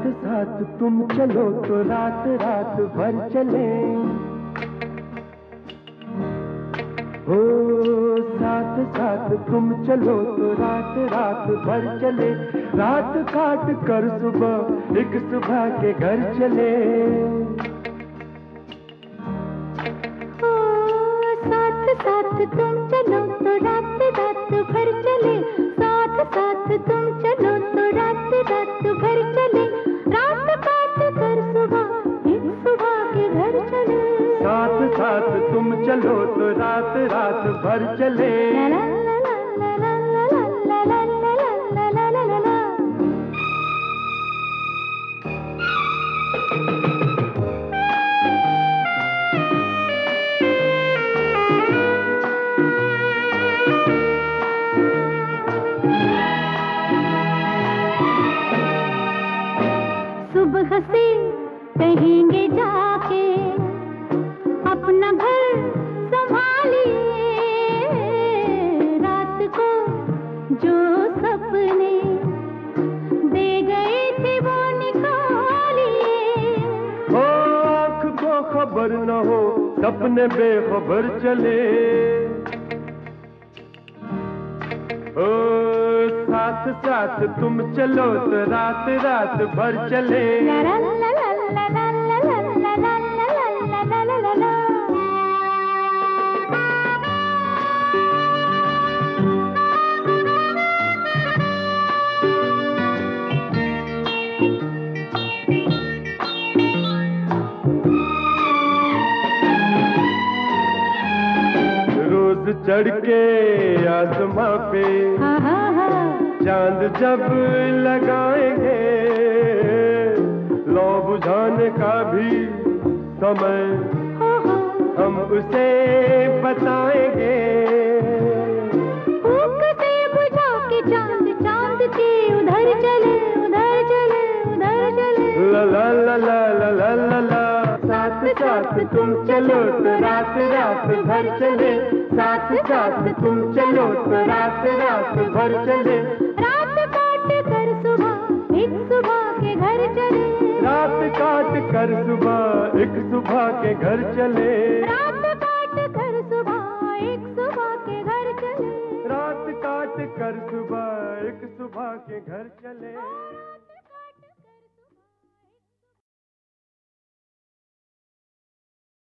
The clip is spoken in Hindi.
साथ साथ तुम चलो तो रात रात भर चले। हो साथ साथ तुम चलो तो रात रात भर चले। रात काट कर सुबह एक सुबह के घर चले। हो साथ साथ तुम चलो तो रात रात भर चले। साथ साथ तुम चलो तो रात रात भर चले। रात काट कर सुबह एक सुबह के घर चले। साथ साथ तुम चलो तो रात रात भर चले। ला ला ला ला ला ला ला ला ला ला ला ला ला। सुबह से कहेंगे जाके अपना घर संभालिए। रात को जो सपने दे गए थे वो निकालिए। हो आँख को खबर न हो सपने बेखबर चले। ओ साथ साथ तुम चलो तो रात रात भर चले। ला ला ला ला ला ला ला ला ला ला ला ला ला ला ला। रोज चढ़ के आसमां पे हाँ हाँ हाँ। चांद जब लगाएंगे लौ बुझाने का भी समय हम उसे बताएंगे। फूंक से बुझा के चांद चांद के उधर चले उधर चले उधर चले। ला ला ला ला ला ला ला ला। साथ साथ तुम चलो तो रात रात भर चले। साथ साथ तुम चलो तो रात रात भर चले। रात काट कर सुबह एक सुबह के घर चले। रात काट कर सुबह एक सुबह के घर चले। रात काट कर सुबह एक सुबह के घर चले। रात काट कर सुबह एक सुबह के घर चले।